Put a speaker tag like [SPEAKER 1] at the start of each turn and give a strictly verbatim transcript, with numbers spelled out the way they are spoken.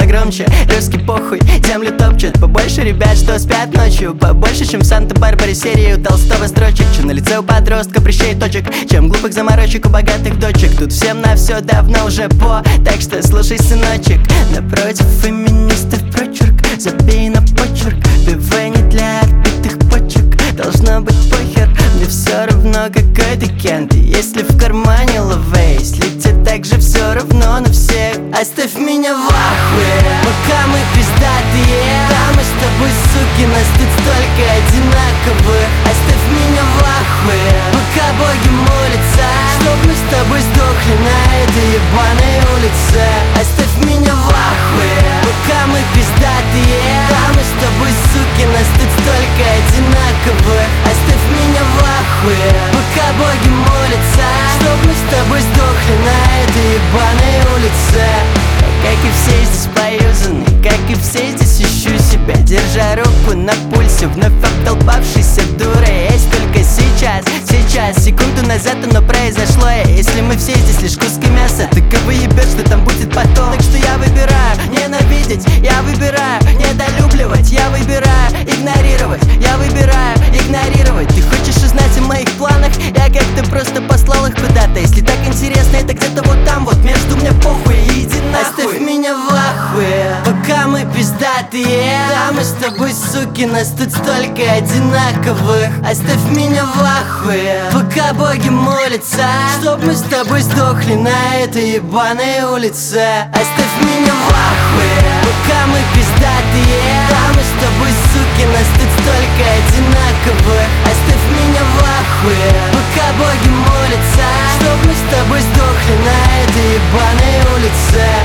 [SPEAKER 1] громче. Русский похуй, землю топчет. Побольше ребят, что спят ночью. Побольше, чем в Санта-Барбаре серию Толстого строчек. Че на лице у подростка прыщей точек, чем глупых заморочек у богатых дочек. Тут всем на все давно уже по, так что слушай, сыночек. Напротив феминистов прочерк, забей на почерк. Пиво не для отбитых почек, должно быть похер. Мне все равно, какой ты кент, если в кармане лавей. Если тебе так же все равно на всех, оставь меня в ахуе. Пока мы пиздатые, да мы с тобой, суки, нас тут столько одинаковых. Оставь меня в ахуе, пока боги молятся, чтоб мы с тобой сдохли на этой ебаной улице. Оставь меня в ахуе, пока мы пиздатые, да мы с тобой, суки, нас тут столько одинаковых. Оставь меня в ахуе, пока боги молятся, чтоб мы с тобой сдохли на этой ебаной улице. Как и все здесь поюзаны, как и все здесь ищу себя, держа руку на пульсе, вновь обдолбавшейся дурой. Есть только сейчас, сейчас, секунду назад оно произошло. И если мы все здесь лишь куски мяса, ты кого ебешь, что там будет потом. Так что я выбираю ненавидеть, я выбираю недолюбливать, я выбираю игнорировать, я выбираю игнорировать. Ты хочешь узнать о моих планах? Я как-то просто послал их куда-то. Если так интересно, это где-то вот там, вот между, мне похуй, иди нахуй. Оставь меня в ахуе, пока мы пиздатые, да мы с тобой, суки, нас тут столько одинаковых. Оставь меня в ахуе, пока боги молятся, чтоб мы с тобой сдохли на этой ебаной улице. Оставь меня в ахуе, пока мы пиздатые, да мы с тобой, суки, нас тут столько одинаковых. Оставь меня в ахуе, пока боги молятся, чтоб мы с тобой сдохли на этой ебаной улице.